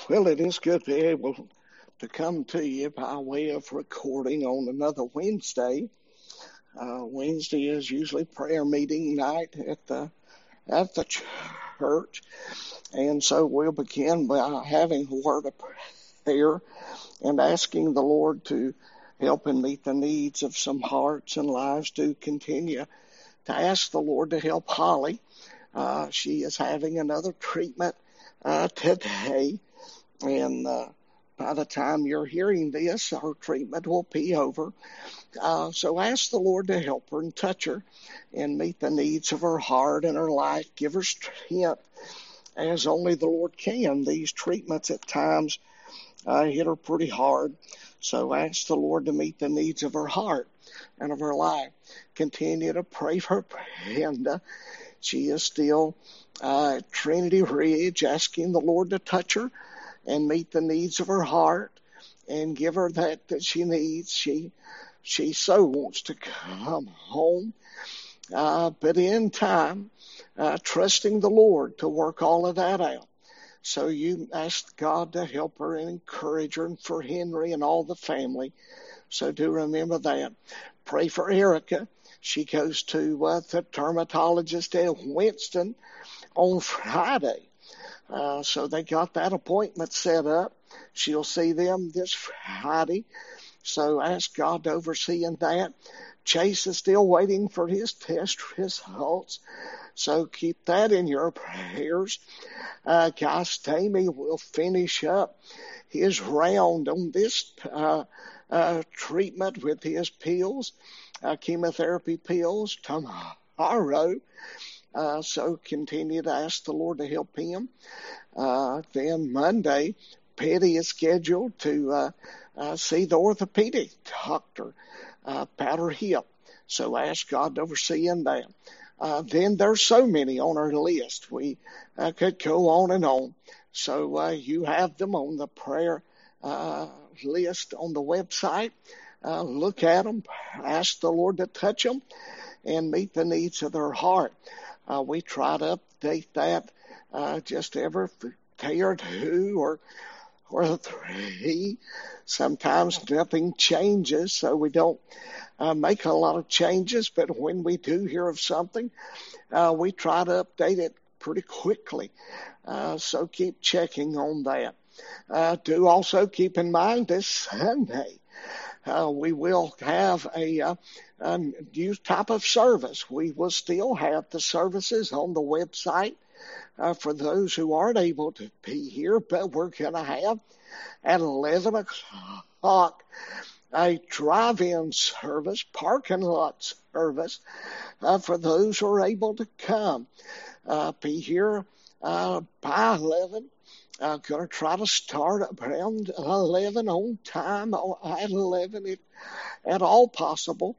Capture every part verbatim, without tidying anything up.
Well, it is good to be able to come to you by way of recording on another Wednesday. Uh, Wednesday is usually prayer meeting night at the at the church, and so we'll begin by having a word of prayer and asking the Lord to help and meet the needs of some hearts and lives. To continue to ask the Lord to help Holly. Uh, she is having another treatment uh, today. And uh, by the time you're hearing this, her treatment will be over. Uh, so ask the Lord to help her and touch her and meet the needs of her heart and her life. Give her strength as only the Lord can. These treatments at times uh, hit her pretty hard. So ask the Lord to meet the needs of her heart and of her life. Continue to pray for Brenda. She is still uh, at Trinity Ridge, asking the Lord to touch her and meet the needs of her heart and give her that that she needs. She she so wants to come home, uh, but in time, uh, trusting the Lord to work all of that out. So you ask God to help her and encourage her, and for Henry and all the family. So do remember that. Pray for Erica. She goes to uh, the dermatologist at Winston on Friday. Uh, so they got that appointment set up. She'll see them this Friday. So ask God to oversee in that. Chase is still waiting for his test results. So keep that in your prayers. Uh, Guy Stamey will finish up his round on this uh, uh, treatment with his pills, uh, chemotherapy pills tomorrow. Uh, so continue to ask the Lord to help him. Uh, then Monday, Petty is scheduled to uh, uh, see the orthopedic doctor uh, about her hip. So ask God to oversee in that. Uh, then there's so many on our list. We uh, could go on and on. So uh, you have them on the prayer uh, list on the website. Uh, look at them, ask the Lord to touch them, and meet the needs of their heart. Uh, we try to update that uh, just every day or two or or three. Sometimes nothing changes, so we don't uh, make a lot of changes. But when we do hear of something, uh, we try to update it pretty quickly. Uh, so keep checking on that. Uh, do also keep in mind this Sunday, Uh, we will have a, uh, a new type of service. We will still have the services on the website uh, for those who aren't able to be here, but we're going to have at eleven o'clock a drive-in service, parking lot service uh, for those who are able to come. Uh, be here uh, by eleven. I'm going to try to start around eleven on time, at eleven if at all possible.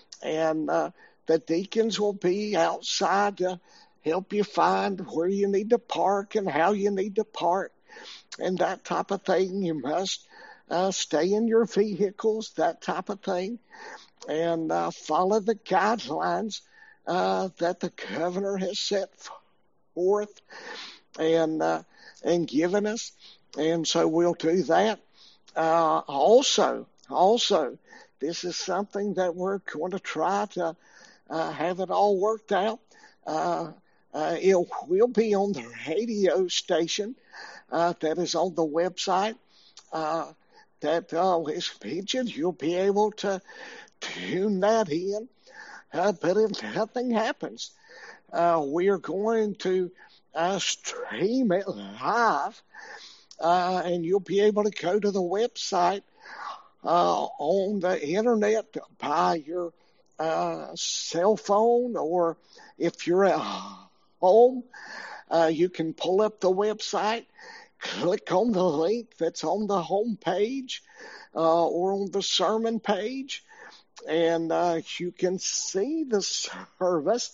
And uh, the deacons will be outside to help you find where you need to park and how you need to park and that type of thing. You must uh, stay in your vehicles, that type of thing, and uh, follow the guidelines uh, that the governor has set forth and uh, and given us, and so we'll do that. Uh, also, also, this is something that we're going to try to uh, have it all worked out. Uh, uh, it will be on the radio station uh, that is on the website uh, that uh, is mentioned. You'll be able to tune that in, uh, but if nothing happens, uh, we are going to Uh, stream it live, uh, and you'll be able to go to the website uh, on the internet by your uh, cell phone, or if you're at home, uh, you can pull up the website, click on the link that's on the home page uh, or on the sermon page, and uh, you can see the service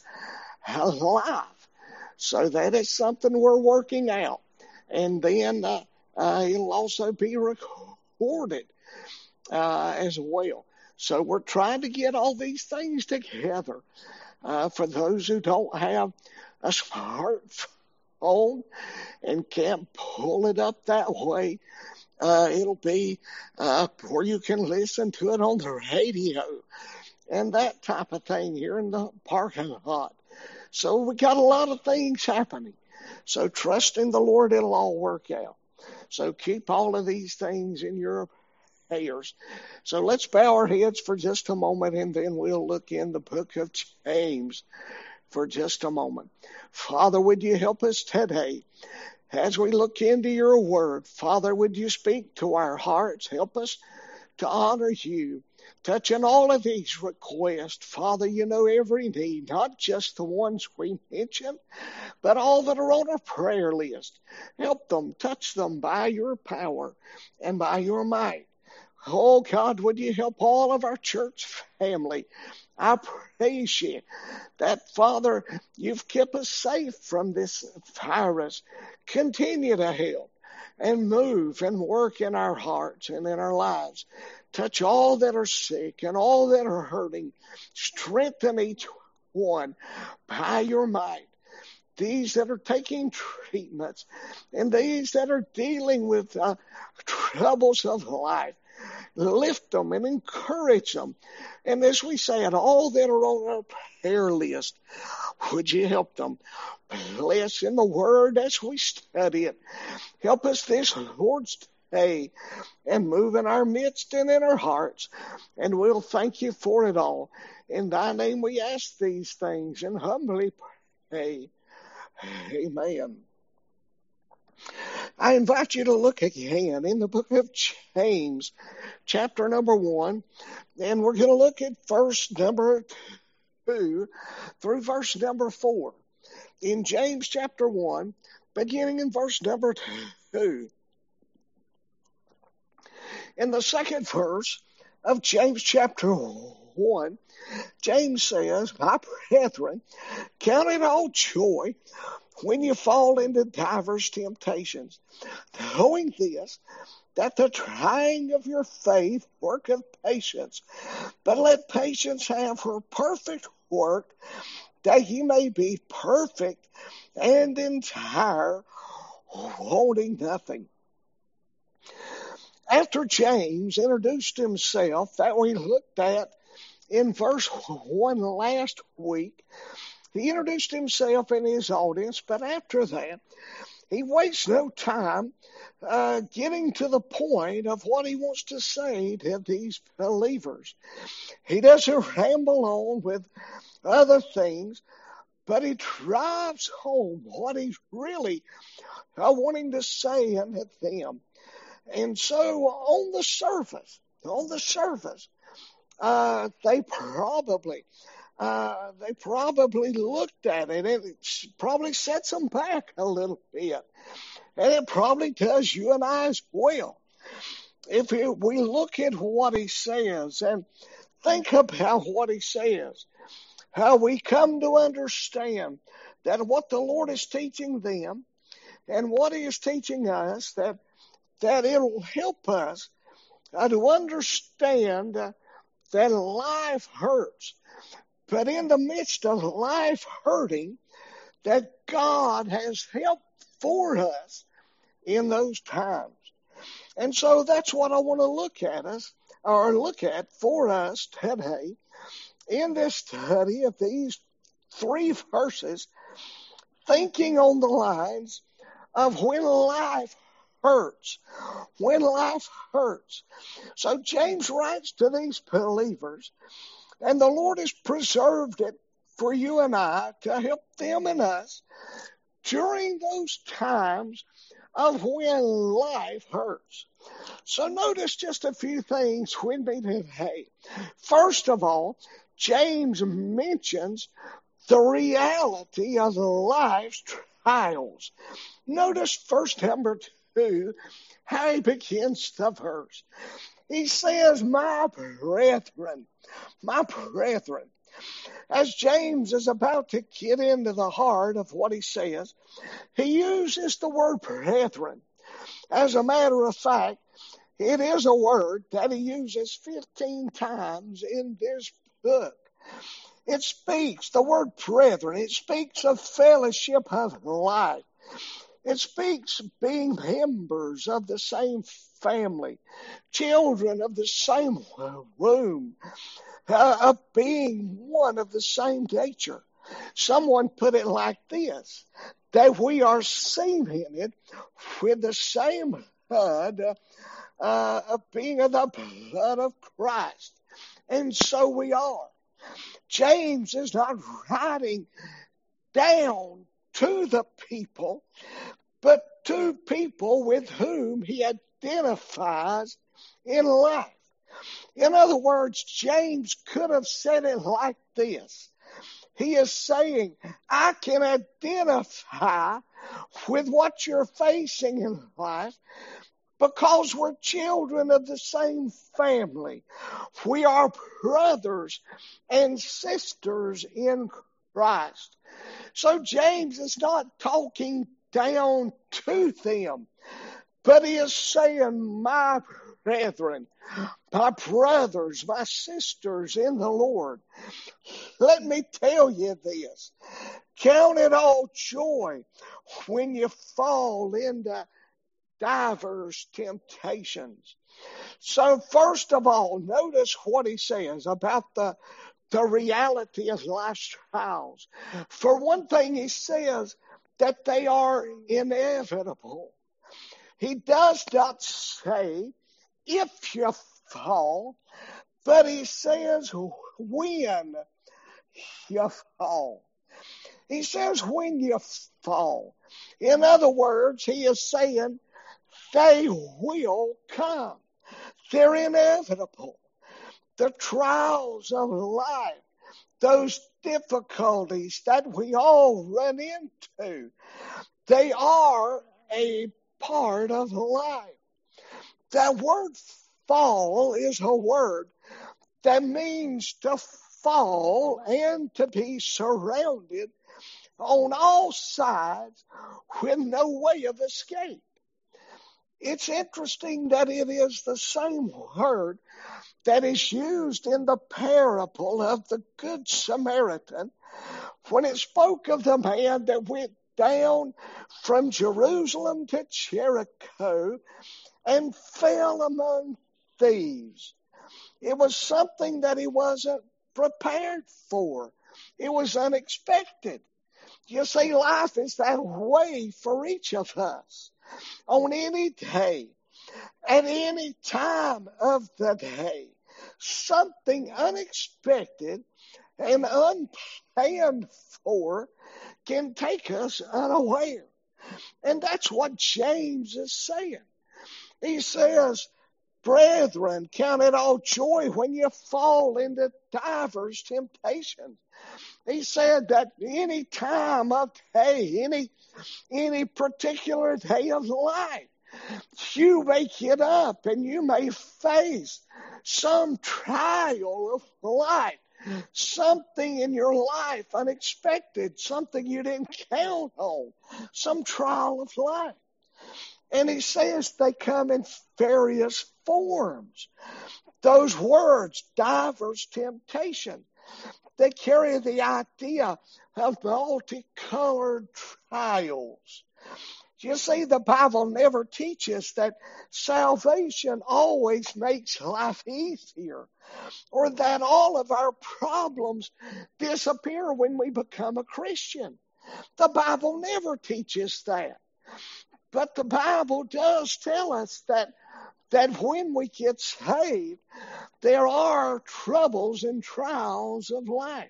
live. So that is something we're working out. And then uh, uh, it'll also be recorded uh, as well. So we're trying to get all these things together. Uh, for those who don't have a smartphone, on and can't pull it up that way, uh, it'll be uh, where you can listen to it on the radio and that type of thing here in the parking lot. So we got a lot of things happening. So trust in the Lord, it'll all work out. So keep all of these things in your prayers. So let's bow our heads for just a moment, and then we'll look in the book of James for just a moment. Father, would you help us today as we look into your word? Father, would you speak to our hearts? Help us to honor you. Touching all of these requests, Father, you know every need, not just the ones we mentioned, but all that are on our prayer list. Help them, touch them by your power and by your might. Oh, God, would you help all of our church family? I praise you that, Father, you've kept us safe from this virus. Continue to help and move and work in our hearts and in our lives. Touch all that are sick and all that are hurting. Strengthen each one by your might. These that are taking treatments and these that are dealing with uh, troubles of life, lift them and encourage them. And as we said, all that are on our prayer list, would you help them? Bless in the word as we study it. Help us this Lord's Day and move in our midst and in our hearts. And we'll thank you for it all. In thy name we ask these things and humbly pray. Amen. I invite you to look again in the book of James, chapter number one, and we're going to look at verse number two through verse number four. In James chapter one, beginning in verse number two. In the second verse of James chapter one, James says, my brethren, count it all joy when you fall into divers temptations, knowing this, that the trying of your faith worketh patience. But let patience have her perfect work, that ye may be perfect and entire, wanting nothing. After James introduced himself, that we looked at in verse one last week, he introduced himself and his audience, but after that, he wastes no time uh, getting to the point of what he wants to say to these believers. He doesn't ramble on with other things, but he drives home what he's really uh, wanting to say unto them. And so on the surface, on the surface, uh, they probably... Uh, they probably looked at it, and it probably sets them back a little bit. And it probably does you and I as well. If it, we look at what he says and think about what he says, how we come to understand that what the Lord is teaching them and what he is teaching us, that, that it will help us uh, to understand uh, that life hurts. But in the midst of life hurting, that God has helped for us in those times. And so that's what I want to look at us, or look at for us today in this study of these three verses, thinking on the lines of when life hurts. When life hurts. So James writes to these believers, and the Lord has preserved it for you and I to help them and us during those times of when life hurts. So notice just a few things with me today. First of all, James mentions the reality of life's trials. Notice verse number two, how he begins the verse. He says, my brethren, my brethren. As James is about to get into the heart of what he says, he uses the word brethren. As a matter of fact, it is a word that he uses fifteen times in this book. It speaks, the word brethren, it speaks of fellowship of life. It speaks being members of the same family, children of the same womb, uh, of being one of the same nature. Someone put it like this, that we are seated with the same blood, uh, of being of the blood of Christ. And so we are. James is not writing down to the people, but to people with whom he identifies in life. In other words, James could have said it like this. He is saying, I can identify with what you're facing in life because we're children of the same family. We are brothers and sisters in Christ. So James is not talking down to them, but he is saying, my brethren, my brothers, my sisters in the Lord, let me tell you this. Count it all joy when you fall into diverse temptations. So first of all, notice what he says about the, the reality of life's trials. For one thing, he says that they are inevitable. He does not say if you fall, but he says when you fall. He says when you fall. In other words, he is saying they will come. They're inevitable. The trials of life, those difficulties that we all run into, they are a part of life. That word fall is a word that means to fall and to be surrounded on all sides with no way of escape. It's interesting that it is the same word that is used in the parable of the Good Samaritan when it spoke of the man that went down from Jerusalem to Jericho and fell among thieves. It was something that he wasn't prepared for. It was unexpected. You see, life is that way for each of us. On any day, at any time of the day, something unexpected and unplanned for can take us unaware. And that's what James is saying. He says, brethren, count it all joy when you fall into divers temptations. He said that any time of day, any, any particular day of life, you may get up and you may face some trial of life, something in your life unexpected, something you didn't count on, some trial of life. And he says they come in various forms. Those words, diverse temptation, they carry the idea of multicolored trials. You see, the Bible never teaches that salvation always makes life easier, or that all of our problems disappear when we become a Christian. The Bible never teaches that. But the Bible does tell us that, that when we get saved, there are troubles and trials of life.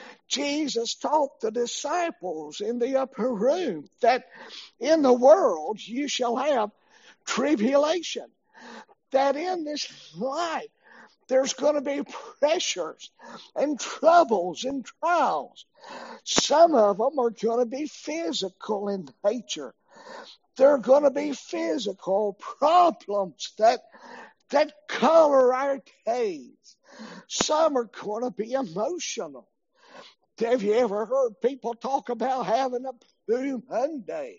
Jesus taught the disciples in the upper room that in the world you shall have tribulation, that in this life there's going to be pressures and troubles and trials. Some of them are going to be physical in nature. There are going to be physical problems that that color our days. Some are going to be emotional. Have you ever heard people talk about having a Blue Monday?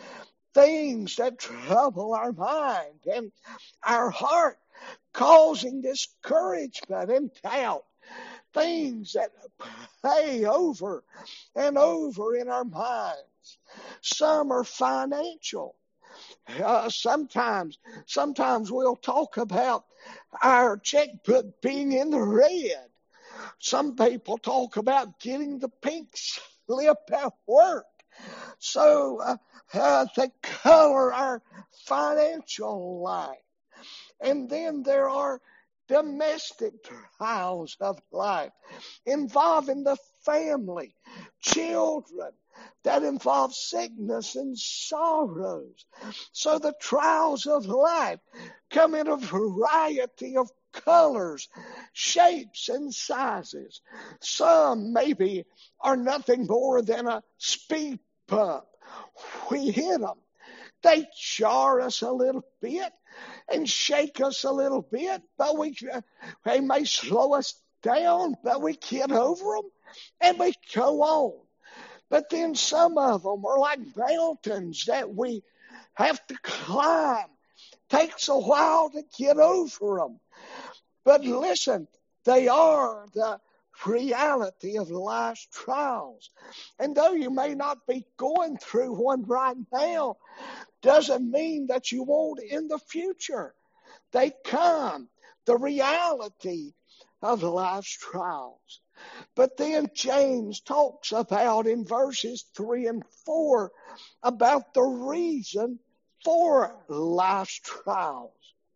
Things that trouble our mind and our heart, causing discouragement and doubt. Things that play over and over in our minds. Some are financial. Uh, sometimes, sometimes we'll talk about our checkbook being in the red. Some people talk about getting the pink slip at work. So uh, uh, they color our financial life. And then there are domestic trials of life involving the family, children, that involve sickness and sorrows. So the trials of life come in a variety of colors, shapes, and sizes. Some maybe are nothing more than a speed bump. We hit them. They jar us a little bit and shake us a little bit, but we they may slow us down, but we get over them and we go on. But then some of them are like mountains that we have to climb. Takes a while to get over them. But listen, they are the reality of life's trials. And though you may not be going through one right now, doesn't mean that you won't in the future. They come, the reality of life's trials. But then James talks about in verses three and four about the reason for life's trials.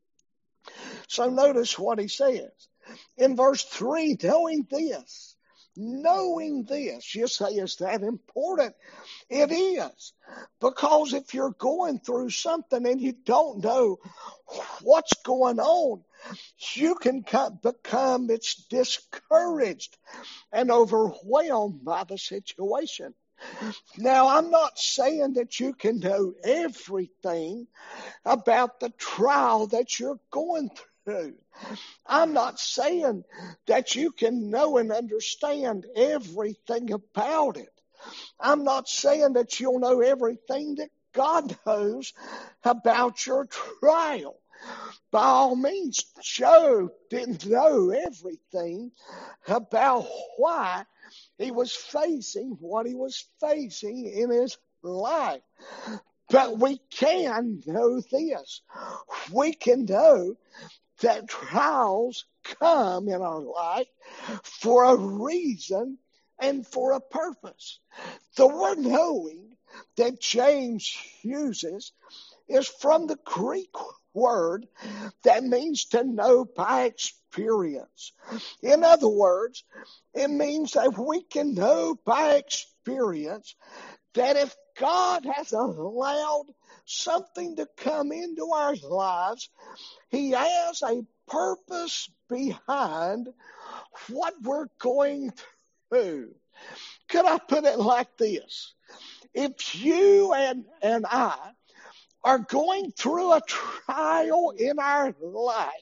So notice what he says. In verse three, knowing this, knowing this, you say, is that important? It is. Because if you're going through something and you don't know what's going on, you can become it's discouraged and overwhelmed by the situation. Now, I'm not saying that you can know everything about the trial that you're going through. I'm not saying that you can know and understand everything about it. I'm not saying that you'll know everything that God knows about your trial. By all means, Job didn't know everything about why he was facing what he was facing in his life. But we can know this. We can know that trials come in our life for a reason and for a purpose. The word knowing that James uses is from the Greek word that means to know by experience. In other words, it means that we can know by experience that if God has allowed something to come into our lives, He has a purpose behind what we're going through. Could I put it like this? If you and, and I are going through a trial in our life,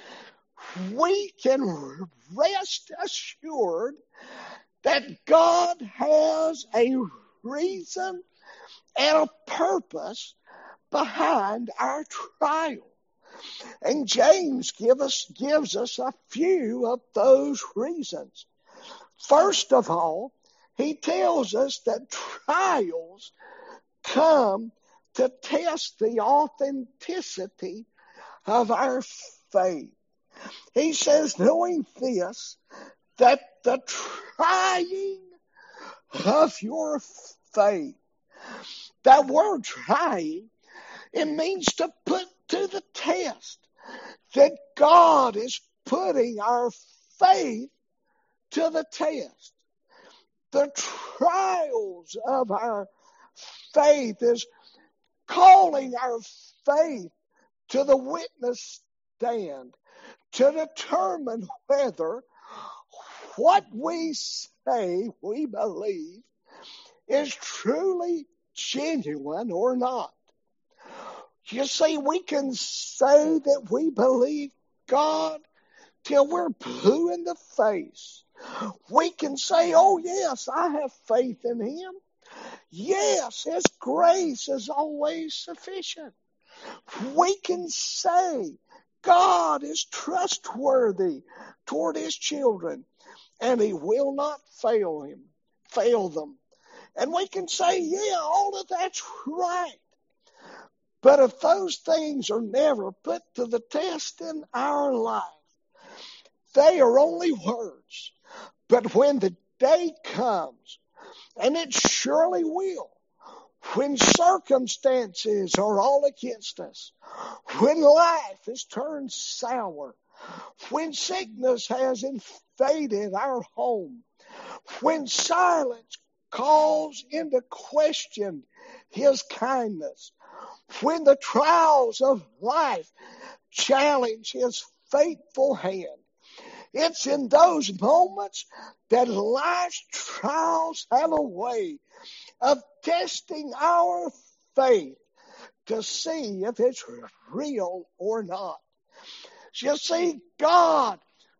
we can rest assured that God has a reason and a purpose behind our trial. And James give us, gives us a few of those reasons. First of all, he tells us that trials come to test the authenticity of our faith. He says, knowing this, that the trying of your faith, that word trying, it means to put to the test, that God is putting our faith to the test. The trials of our faith is calling our faith to the witness stand to determine whether what we say we believe is truly genuine or not. You see, we can say that we believe God till we're blue in the face. We can say, oh yes, I have faith in Him. Yes, His grace is always sufficient. We can say God is trustworthy toward His children, and He will not fail him, fail them. And we can say, yeah, all of that's right. But if those things are never put to the test in our life, they are only words. But when the day comes, and it surely will, when circumstances are all against us, when life has turned sour, when sickness has invaded our home, when silence calls into question His kindness, when the trials of life challenge His faithful hand, it's in those moments that life's trials have a way of testing our faith to see if it's real or not. You see, God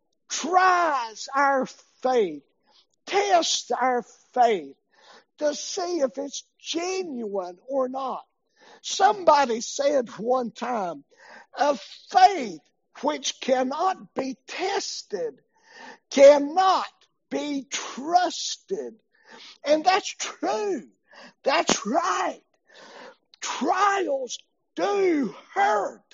tries our faith, tests our faith to see if it's genuine or not. Somebody said one time, a faith which cannot be tested cannot be trusted. And that's true. That's right. Trials do hurt.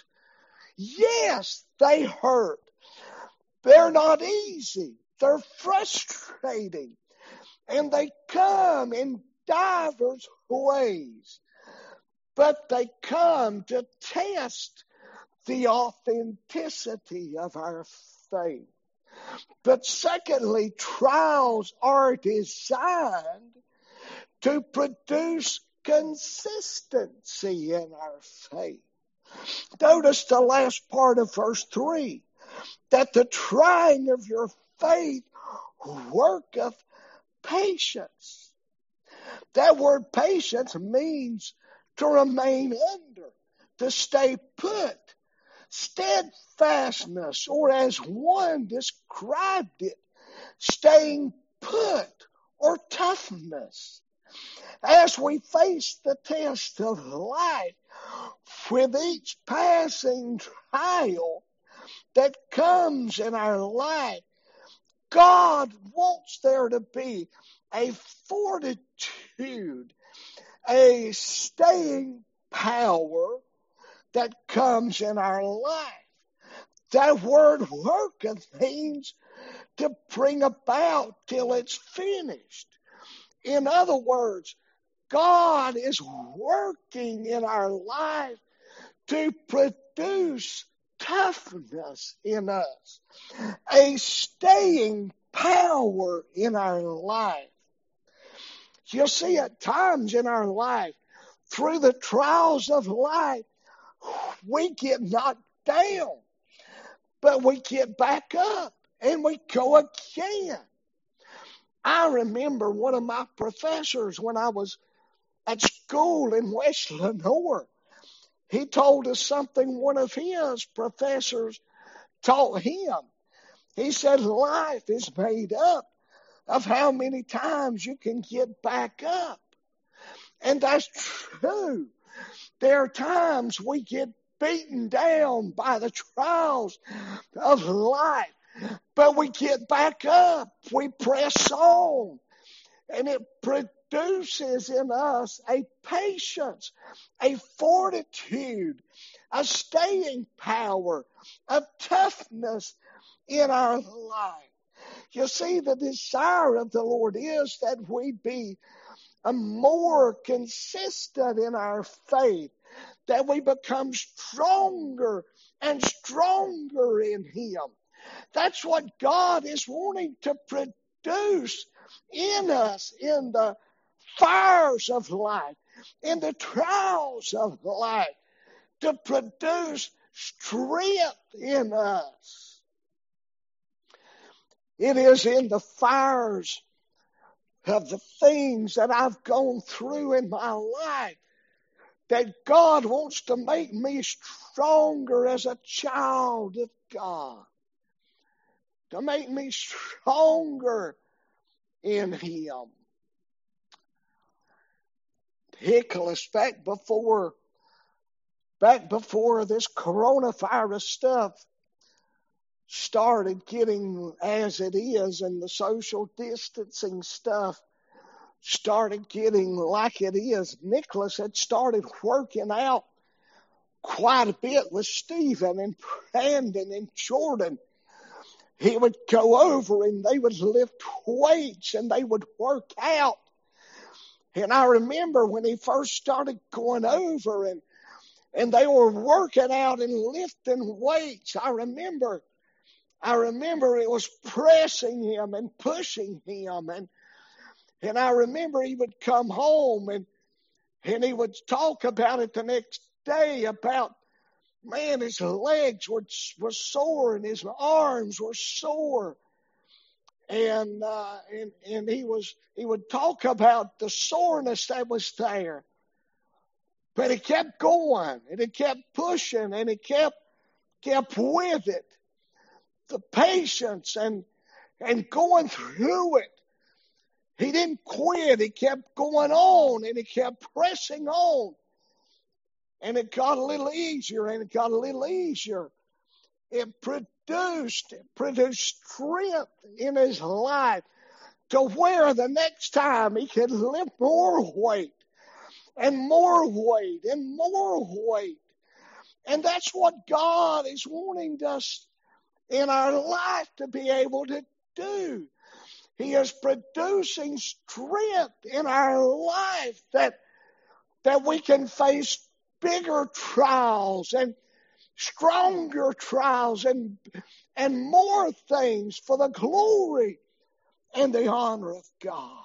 Yes, they hurt. They're not easy. They're frustrating. And they come in divers ways. But they come to test the authenticity of our faith. But secondly, trials are designed to produce consistency in our faith. Notice the last part of verse three, that the trying of your faith worketh patience. That word patience means to remain under, to stay put. Steadfastness, or as one described it, staying put or toughness. As we face the test of life, with each passing trial that comes in our life, God wants there to be a fortitude, a staying power that comes in our life. That word worketh means to bring about till it's finished. In other words, God is working in our life to produce toughness in us, a staying power in our life. You see, at times in our life, through the trials of life, we get knocked down, but we get back up and we go again. I remember one of my professors when I was at school in West Lenoir. He told us something one of his professors taught him. He said, life is made up of how many times you can get back up. And that's true. There are times we get beaten down by the trials of life, but we get back up. We press on, and it produces in us a patience, a fortitude, a staying power, a toughness in our life. You see, the desire of the Lord is that we be a more consistent in our faith, that we become stronger and stronger in Him. That's what God is wanting to produce in us in the fires of life, in the trials of life, to produce strength in us. It is in the fires of the things that I've gone through in my life that God wants to make me stronger as a child of God, to make me stronger in Him. Nicholas, back before, back before this coronavirus stuff started getting as it is and the social distancing stuff started getting like it is. Nicholas had started working out quite a bit with Stephen and Brandon and Jordan. He would go over and they would lift weights and they would work out. And I remember when he first started going over and, and they were working out and lifting weights, I remember, I remember it was pressing him and pushing him. And, and I remember he would come home and, and he would talk about it the next day about, man, his legs were, were sore and his arms were sore. And, uh, and, and he was, he would talk about the soreness that was there, but he kept going and he kept pushing and he kept, kept with it. The patience and, and going through it. He didn't quit. He kept going on and he kept pressing on. And it got a little easier and it got a little easier. It produced, it produced strength in his life to where the next time he could lift more weight and more weight and more weight. And that's what God is wanting us in our life to be able to do. He is producing strength in our life that, that we can face bigger trials and stronger trials and, and more things for the glory and the honor of God.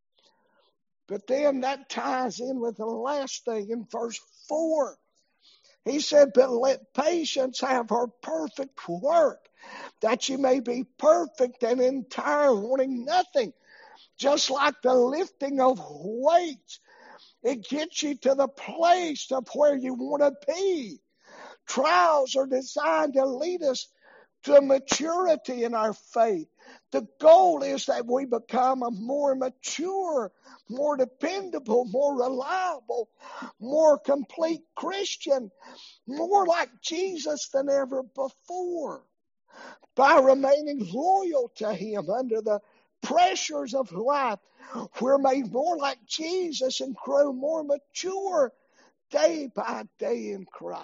But then that ties in with the last thing in verse four. He said, but let patience have her perfect work, that you may be perfect and entire, wanting nothing. Just like the lifting of weights, it gets you to the place of where you want to be. Trials are designed to lead us to maturity in our faith. The goal is that we become a more mature, more dependable, more reliable, more complete Christian, more like Jesus than ever before. By remaining loyal to Him under the pressures of life, we're made more like Jesus and grow more mature day by day in Christ.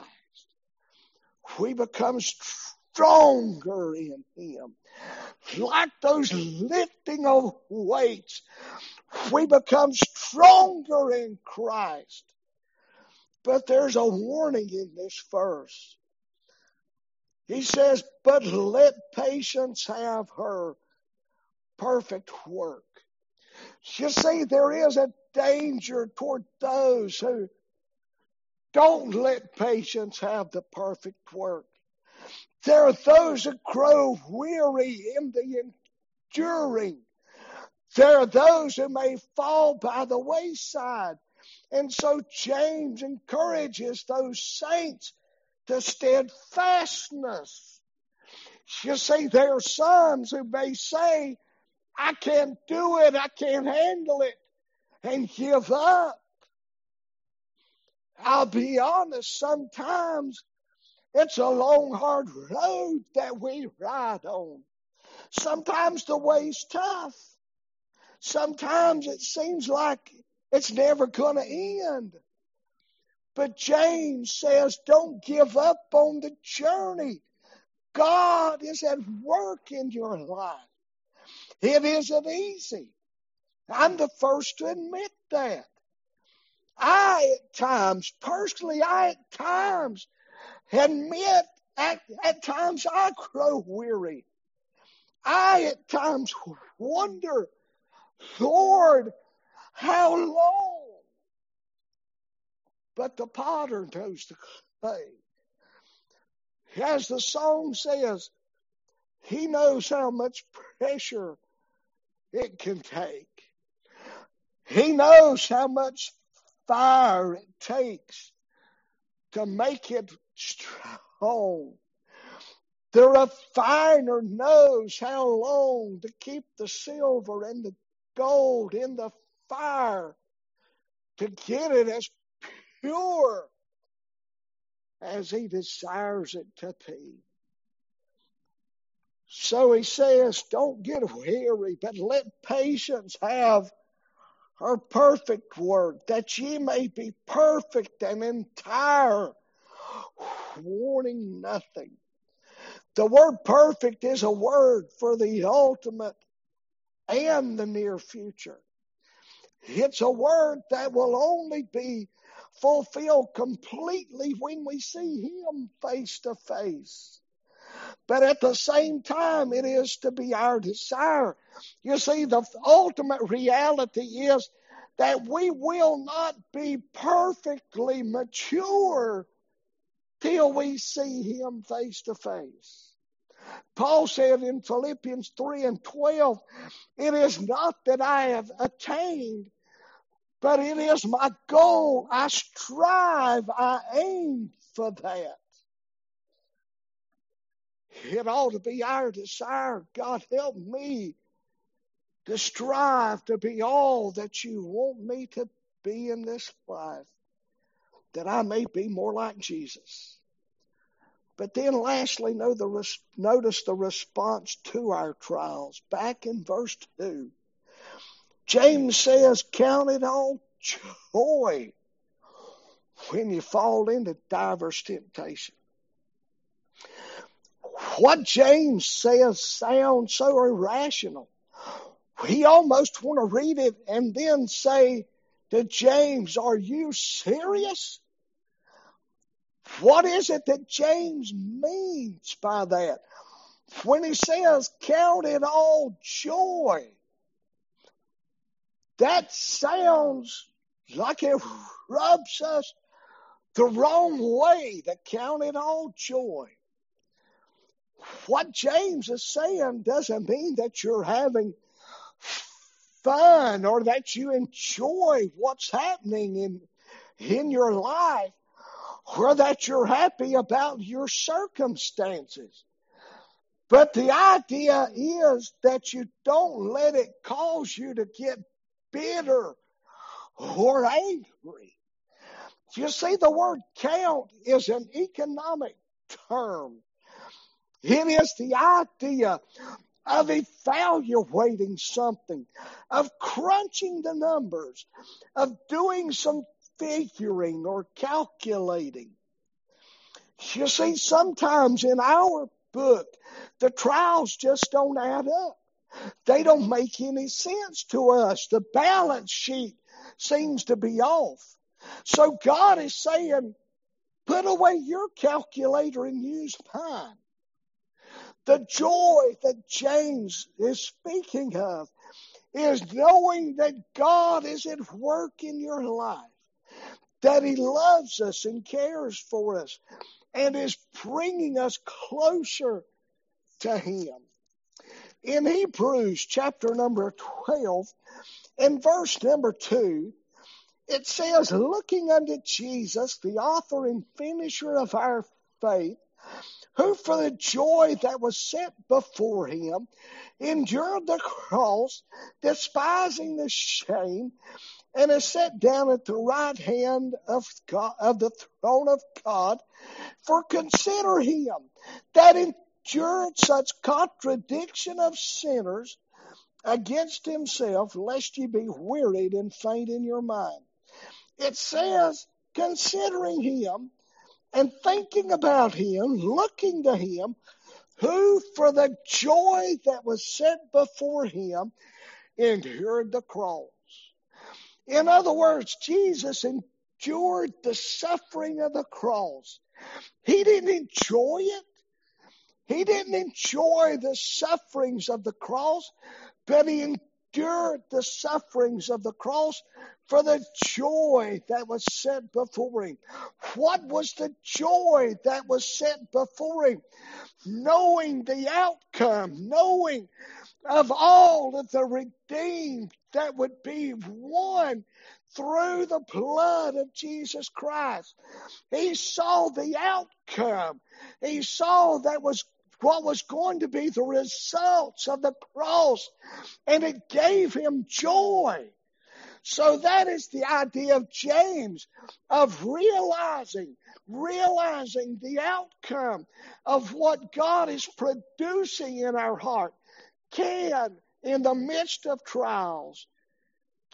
We become stronger in Him. Like those lifting of weights, we become stronger in Christ. But there's a warning in this verse. He says, but let patience have her perfect work. You see, there is a danger toward those who don't let patience have the perfect work. There are those who grow weary in the enduring. There are those who may fall by the wayside. And so James encourages those saints to steadfastness. You see, there are some who may say, I can't do it, I can't handle it, and give up. I'll be honest, sometimes it's a long, hard road that we ride on. Sometimes the way's tough. Sometimes it seems like it's never going to end. But James says, don't give up on the journey. God is at work in your life. It isn't easy. I'm the first to admit that. I, at times, personally, I, at times, admit, at, at times, I grow weary. I, at times, wonder, Lord, how long? But the potter knows the clay. As the song says, He knows how much pressure it can take. He knows how much fire it takes to make it strong. The refiner knows how long to keep the silver and the gold in the fire to get it as pure as he desires it to be. So he says, don't get weary, but let patience have her perfect word, that ye may be perfect and entire, wanting nothing. The word perfect is a word for the ultimate and the near future. It's a word that will only be fulfilled completely when we see Him face to face. But at the same time, it is to be our desire. You see, the ultimate reality is that we will not be perfectly mature till we see Him face to face. Paul said in Philippians three and twelve, it is not that I have attained, but it is my goal. I strive, I aim for that. It ought to be our desire. God, help me to strive to be all that you want me to be in this life, that I may be more like Jesus. But then lastly, notice the response to our trials. Back in verse two, James says, count it all joy when you fall into diverse temptation. What James says sounds so irrational. We almost want to read it and then say to James, are you serious? What is it that James means by that? When he says, count it all joy, that sounds like it rubs us the wrong way, to count it all joy. What James is saying doesn't mean that you're having fun or that you enjoy what's happening in, in your life, or that you're happy about your circumstances. But the idea is that you don't let it cause you to get bitter or angry. You see, the word count is an economic term. It is the idea of evaluating something, of crunching the numbers, of doing some figuring or calculating. You see, sometimes in our book, the trials just don't add up. They don't make any sense to us. The balance sheet seems to be off. So God is saying, put away your calculator and use mine. The joy that James is speaking of is knowing that God is at work in your life, that He loves us and cares for us, and is bringing us closer to Him. In Hebrews chapter number twelve, in verse number two, it says, looking unto Jesus, the author and finisher of our faith, who for the joy that was set before Him endured the cross, despising the shame, and is set down at the right hand of God, of the throne of God. For consider Him that endured such contradiction of sinners against Himself, lest ye be wearied and faint in your mind. It says, considering Him and thinking about Him, looking to Him, who for the joy that was set before Him endured the cross. In other words, Jesus endured the suffering of the cross. He didn't enjoy it. He didn't enjoy the sufferings of the cross, but He endured the sufferings of the cross for the joy that was set before Him. What was the joy that was set before Him? Knowing the outcome, knowing of all of the redeemed that would be won through the blood of Jesus Christ. He saw the outcome. He saw that was what was going to be the results of the cross, and it gave Him joy. So that is the idea of James, of realizing, realizing the outcome of what God is producing in our heart can, in the midst of trials,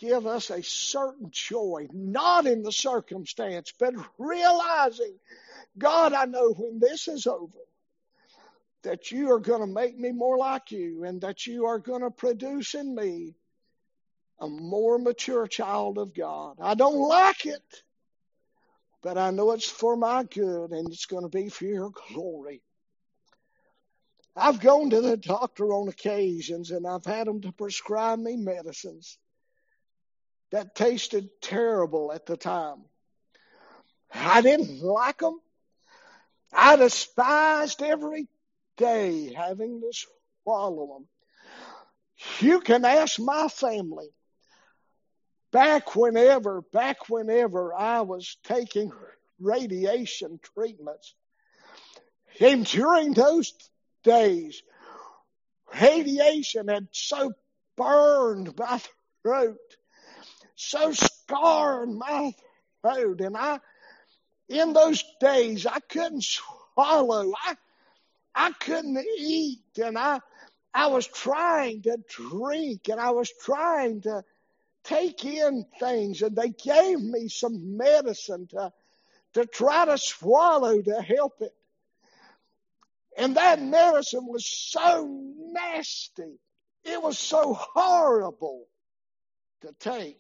give us a certain joy, not in the circumstance, but realizing, God, I know when this is over, that you are going to make me more like you, and that you are going to produce in me a more mature child of God. I don't like it, but I know it's for my good, and it's going to be for your glory. I've gone to the doctor on occasions, and I've had them to prescribe me medicines that tasted terrible at the time. I didn't like them. I despised every day having to swallow them. You can ask my family. Back whenever, back whenever I was taking radiation treatments, and during those days, radiation had so burned my throat, so scarred my throat, and I, in those days, I couldn't swallow, I, I couldn't eat, and I, I was trying to drink, and I was trying to take in things, and they gave me some medicine to, to try to swallow to help it. And that medicine was so nasty. It was so horrible to take.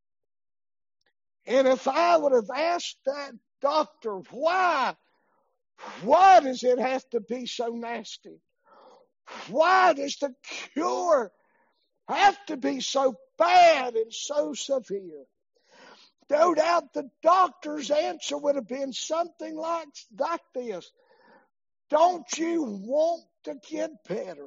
And if I would have asked that doctor, why, why does it have to be so nasty? Why does the cure have to be so bad and so severe? No doubt the doctor's answer would have been something like, like this. Don't you want to get better?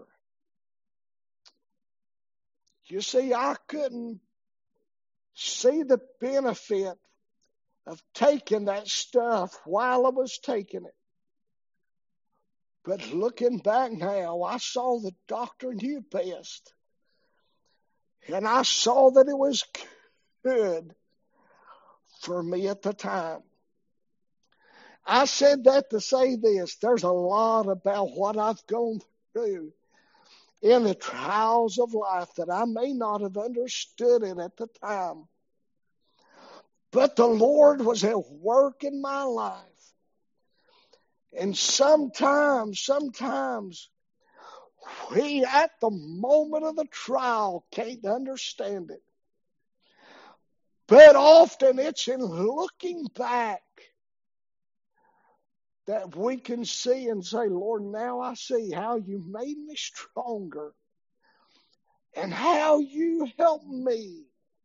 You see, I couldn't see the benefit of taking that stuff while I was taking it. But looking back now, I saw the doctor knew best. And I saw that it was good for me at the time. I said that to say this. There's a lot about what I've gone through in the trials of life that I may not have understood it at the time. But the Lord was at work in my life. And sometimes, sometimes, we at the moment of the trial can't understand it. But often it's in looking back that we can see and say, Lord, now I see how you made me stronger and how you helped me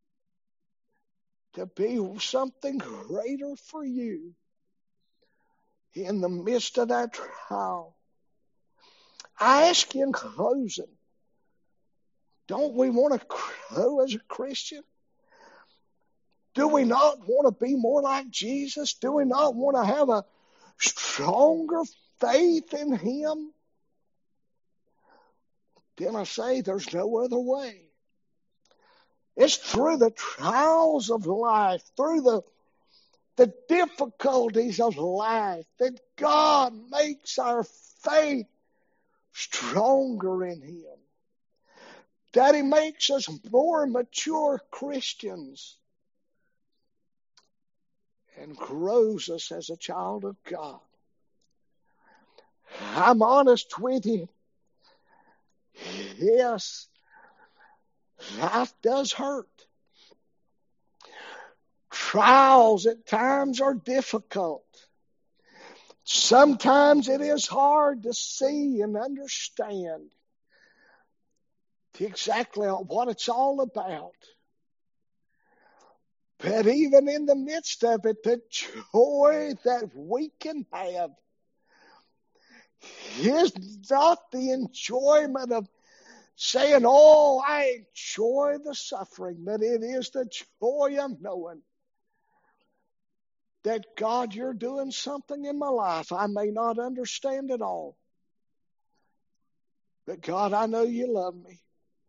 to be something greater for you in the midst of that trial. I ask you in closing, don't we want to grow as a Christian? Do we not want to be more like Jesus? Do we not want to have a stronger faith in Him? Then I say there's no other way. It's through the trials of life, through the, the difficulties of life, that God makes our faith stronger in Him. That He makes us more mature Christians and grows us as a child of God. I'm honest with you. Yes, life does hurt. Trials at times are difficult. Sometimes it is hard to see and understand exactly what it's all about. But even in the midst of it, the joy that we can have is not the enjoyment of saying, oh, I enjoy the suffering, but it is the joy of knowing that, God, you're doing something in my life. I may not understand it all, but God, I know you love me.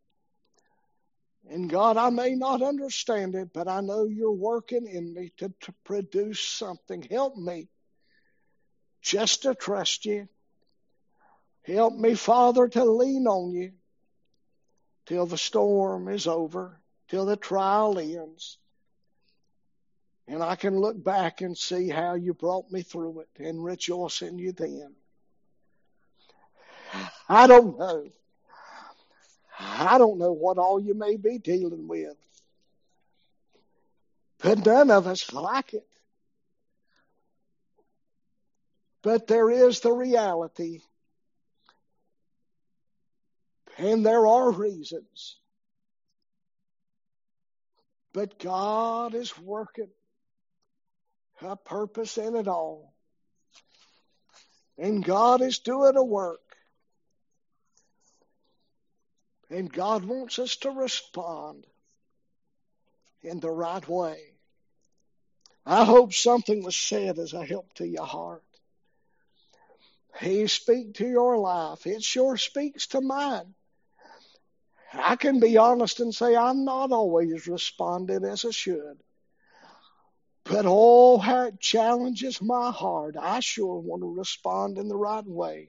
And God, I may not understand it, but I know you're working in me to, to produce something. Help me just to trust you. Help me, Father, to lean on you till the storm is over, till the trial ends. And I can look back and see how you brought me through it and rejoice in you then. I don't know. I don't know what all you may be dealing with. But none of us like it. But there is the reality. And there are reasons. But God is working a purpose in it all. And God is doing a work. And God wants us to respond in the right way. I hope something was said as a help to your heart. He speaks to your life. It sure speaks to mine. I can be honest and say I'm not always responding as I should. But oh, how it challenges my heart. I sure want to respond in the right way.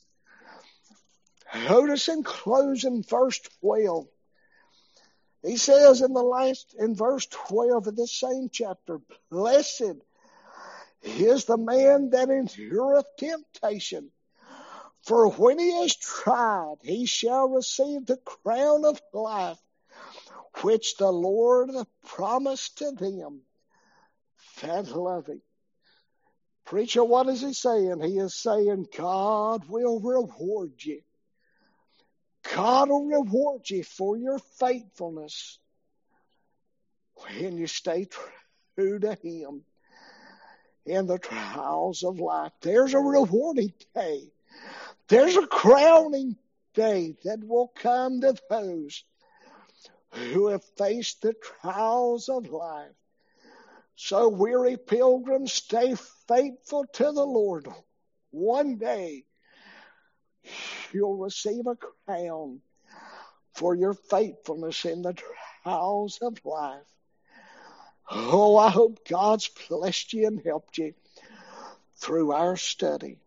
Notice in closing verse twelve. He says in the last, in verse twelve of this same chapter, blessed is the man that endureth temptation. For when he is tried, he shall receive the crown of life, which the Lord promised to them that love him. Preacher, what is he saying? He is saying God will reward you. God will reward you for your faithfulness when you stay true to him in the trials of life. There's a rewarding day. There's a crowning day that will come to those who have faced the trials of life. So, weary pilgrims, stay faithful to the Lord. One day, you'll receive a crown for your faithfulness in the trials of life. Oh, I hope God's blessed you and helped you through our study.